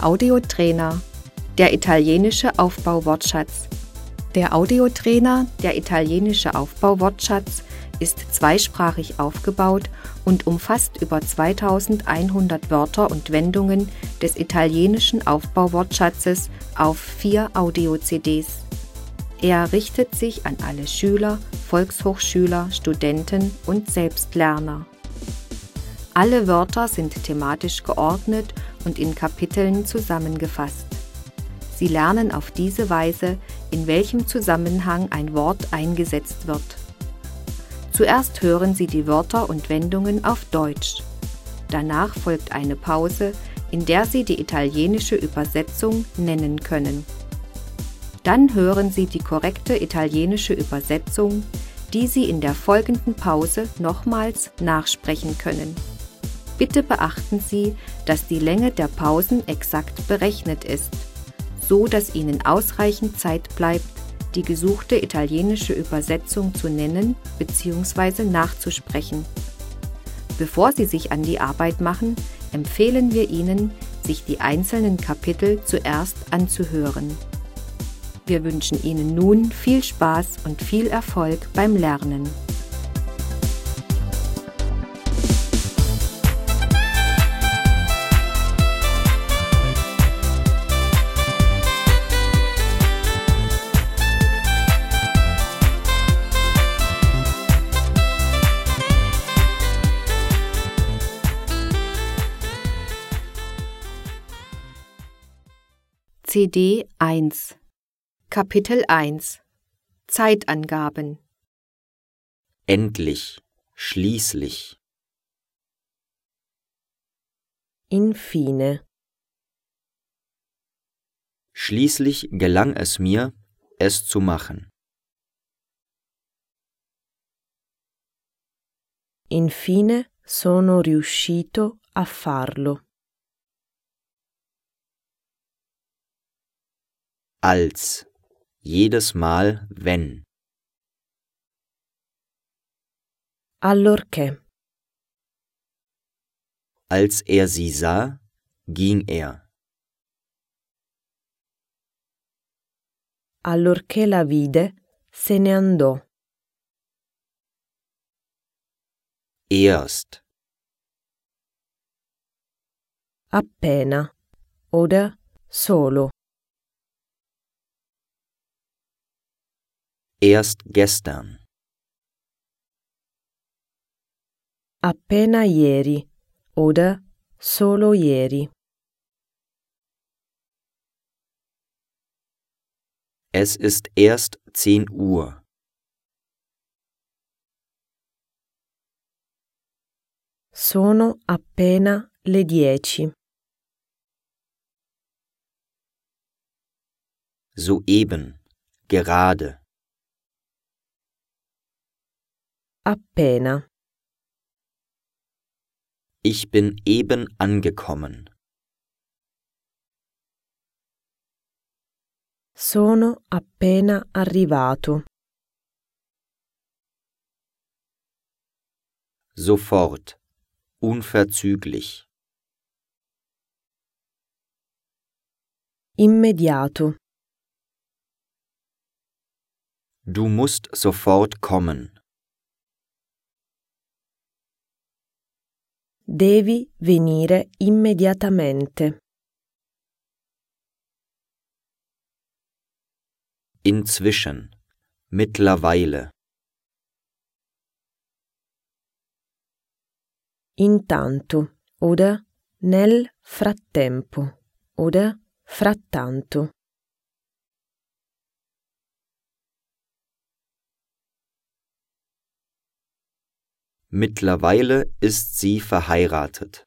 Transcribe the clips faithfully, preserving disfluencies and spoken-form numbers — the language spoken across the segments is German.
Audiotrainer, der italienische Aufbauwortschatz. Der Audiotrainer, der italienische Aufbauwortschatz, ist zweisprachig aufgebaut und umfasst über zweitausendeinhundert Wörter und Wendungen des italienischen Aufbauwortschatzes auf vier Audio-C Ds. Er richtet sich an alle Schüler, Volkshochschüler, Studenten und Selbstlerner. Alle Wörter sind thematisch geordnet und in Kapiteln zusammengefasst. Sie lernen auf diese Weise, in welchem Zusammenhang ein Wort eingesetzt wird. Zuerst hören Sie die Wörter und Wendungen auf Deutsch. Danach folgt eine Pause, in der Sie die italienische Übersetzung nennen können. Dann hören Sie die korrekte italienische Übersetzung, die Sie in der folgenden Pause nochmals nachsprechen können. Bitte beachten Sie, dass die Länge der Pausen exakt berechnet ist, so dass Ihnen ausreichend Zeit bleibt, die gesuchte italienische Übersetzung zu nennen bzw. nachzusprechen. Bevor Sie sich an die Arbeit machen, empfehlen wir Ihnen, sich die einzelnen Kapitel zuerst anzuhören. Wir wünschen Ihnen nun viel Spaß und viel Erfolg beim Lernen. C D eins Kapitel eins Zeitangaben. Endlich, schließlich. Infine. Schließlich gelang es mir, es zu machen. Infine sono riuscito a farlo. Als, jedes Mal, wenn. Allorché. Als er sie sah, ging er. Allorché la vide, se ne andò. Erst. Appena oder solo. Erst gestern. Appena ieri oder solo ieri. Es ist erst zehn Uhr. Sono appena le dieci. Soeben, gerade. Appena. Ich bin eben angekommen. Sono appena arrivato. Sofort, unverzüglich. Immediato. Du musst sofort kommen. Devi venire immediatamente. Inzwischen, mittlerweile. Intanto oder nel frattempo oder frattanto. Mittlerweile ist sie verheiratet.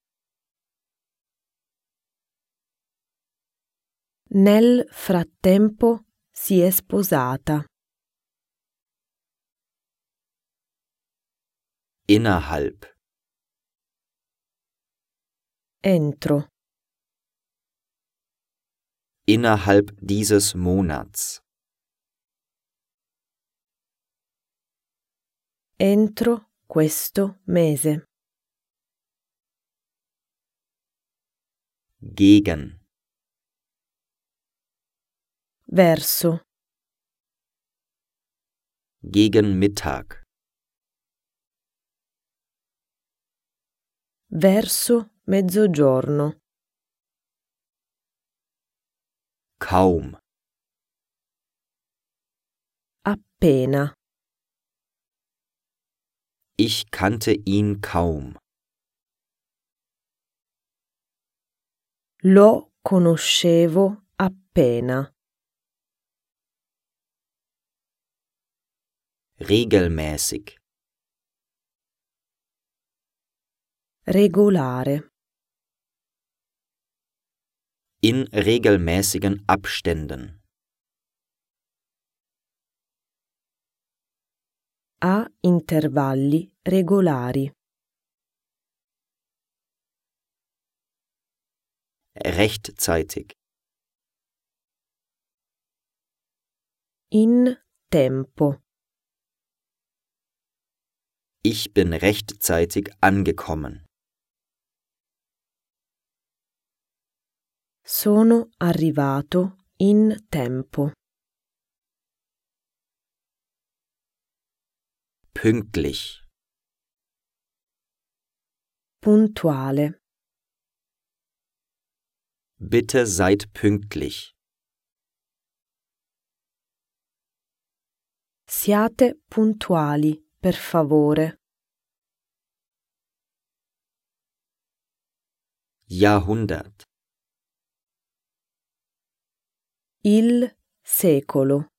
Nel frattempo si è sposata. Innerhalb. Entro. Innerhalb dieses Monats. Entro questo mese. Gegen. verso, gegen Mittag, verso mezzogiorno, kaum, appena, ich kannte ihn kaum, lo conoscevo appena, regelmäßig, regolare, in regelmäßigen Abständen, a intervalli regolari, rechtzeitig, in tempo, ich bin rechtzeitig angekommen, sono arrivato in tempo, pünktlich, puntuale, bitte seid pünktlich, siate puntuali, per favore, Jahrhundert, il secolo,